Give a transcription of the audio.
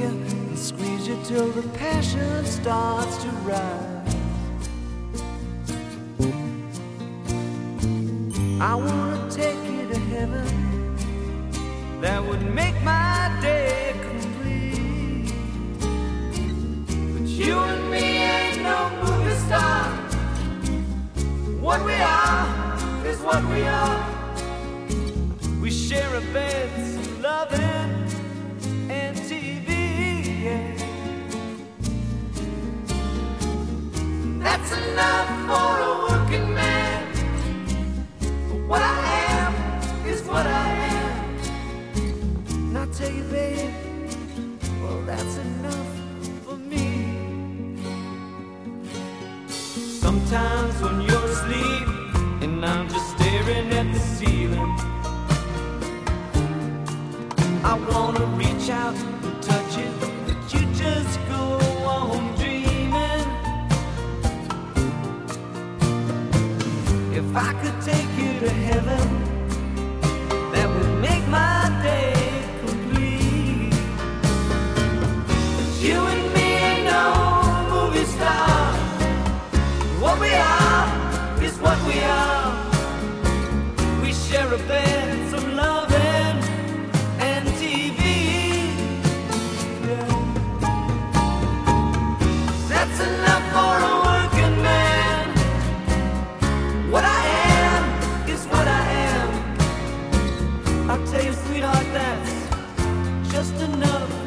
you and squeeze you till the passion starts to rise. I wanna take you to heaven, that would make my day complete. But you and me ain't no movie star. What we are is what we are. We share a bed, some loving and TV, yeah. That's enough for a working man. But what I am is what I am. And I tell you, babe, well, that's enough for me. Sometimes when you're asleep and I'm just staring at the ceiling, I wanna reach out and touch it, but you just go on dreaming. If I could take you to heaven, that would make my day complete. But you and me ain't no movie star. What we are is what we are. We share a bed, some loving and TV. Yeah. That's enough for a working man. What I am is what I am. I'll tell you, sweetheart, that's just enough